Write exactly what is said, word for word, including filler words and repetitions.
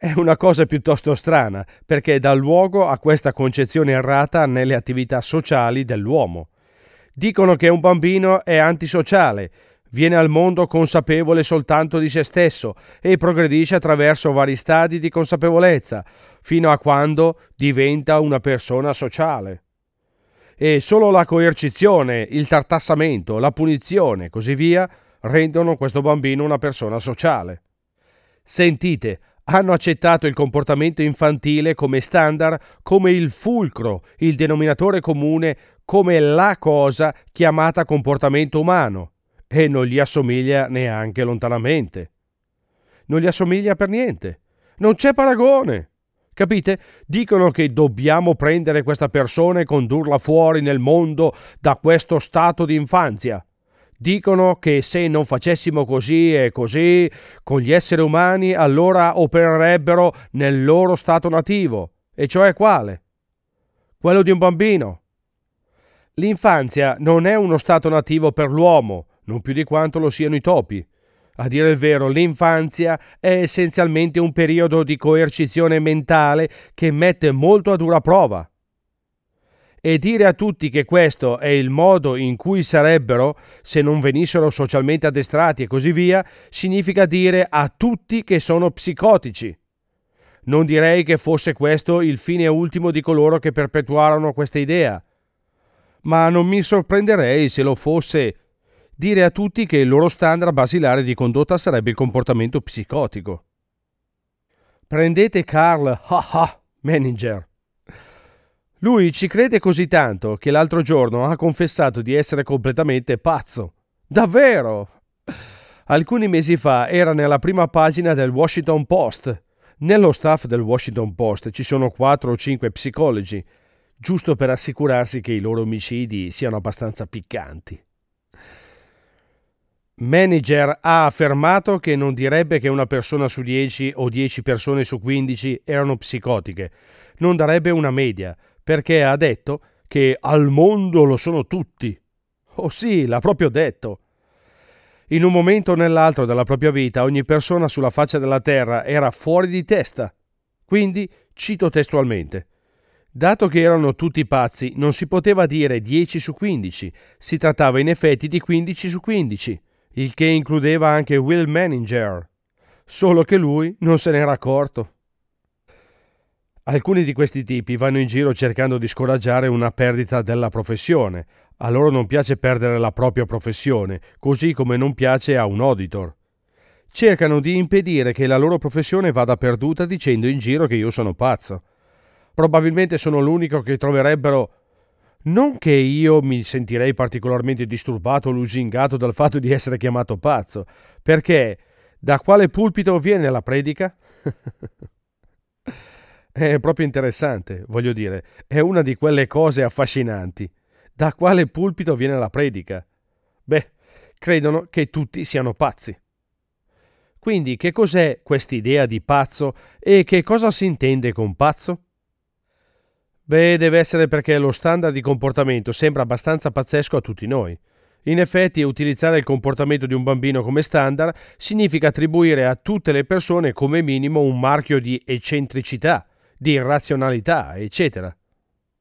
È una cosa piuttosto strana, perché dà luogo a questa concezione errata nelle attività sociali dell'uomo. Dicono che un bambino è antisociale, viene al mondo consapevole soltanto di se stesso e progredisce attraverso vari stadi di consapevolezza, fino a quando diventa una persona sociale. E solo la coercizione, il tartassamento, la punizione, così via, rendono questo bambino una persona sociale. Sentite, hanno accettato il comportamento infantile come standard, come il fulcro, il denominatore comune, come la cosa chiamata comportamento umano, e non gli assomiglia neanche lontanamente. Non gli assomiglia per niente. Non c'è paragone. Capite? Dicono che dobbiamo prendere questa persona e condurla fuori nel mondo da questo stato di infanzia. Dicono che se non facessimo così e così con gli esseri umani, allora opererebbero nel loro stato nativo. E cioè quale? Quello di un bambino. L'infanzia non è uno stato nativo per l'uomo, non più di quanto lo siano i topi. A dire il vero, l'infanzia è essenzialmente un periodo di coercizione mentale che mette molto a dura prova. E dire a tutti che questo è il modo in cui sarebbero se non venissero socialmente addestrati e così via, significa dire a tutti che sono psicotici. Non direi che fosse questo il fine ultimo di coloro che perpetuarono questa idea, ma non mi sorprenderei se lo fosse dire a tutti che il loro standard basilare di condotta sarebbe il comportamento psicotico. Prendete Carl Menninger. Lui ci crede così tanto che l'altro giorno ha confessato di essere completamente pazzo. Davvero! Alcuni mesi fa era nella prima pagina del Washington Post. Nello staff del Washington Post ci sono quattro o cinque psicologi, giusto per assicurarsi che i loro omicidi siano abbastanza piccanti. Menninger ha affermato che non direbbe che una persona su dieci o dieci persone su quindici erano psicotiche. Non darebbe una media, perché ha detto che al mondo lo sono tutti. Oh sì, l'ha proprio detto. In un momento o nell'altro della propria vita ogni persona sulla faccia della terra era fuori di testa. Quindi, cito testualmente, dato che erano tutti pazzi, non si poteva dire dieci su quindici, si trattava in effetti di quindici su quindici, il che includeva anche Will Menninger, solo che lui non se n'era accorto. Alcuni di questi tipi vanno in giro cercando di scoraggiare una perdita della professione. A loro non piace perdere la propria professione, così come non piace a un auditor. Cercano di impedire che la loro professione vada perduta dicendo in giro che io sono pazzo. Probabilmente sono l'unico che troverebbero. Non che io mi sentirei particolarmente disturbato o lusingato dal fatto di essere chiamato pazzo, perché da quale pulpito viene la predica? È proprio interessante, voglio dire, è una di quelle cose affascinanti. Da quale pulpito viene la predica? Beh, credono che tutti siano pazzi. Quindi che cos'è quest'idea di pazzo e che cosa si intende con pazzo? Beh, deve essere perché lo standard di comportamento sembra abbastanza pazzesco a tutti noi. In effetti, utilizzare il comportamento di un bambino come standard significa attribuire a tutte le persone come minimo un marchio di eccentricità, di irrazionalità, eccetera.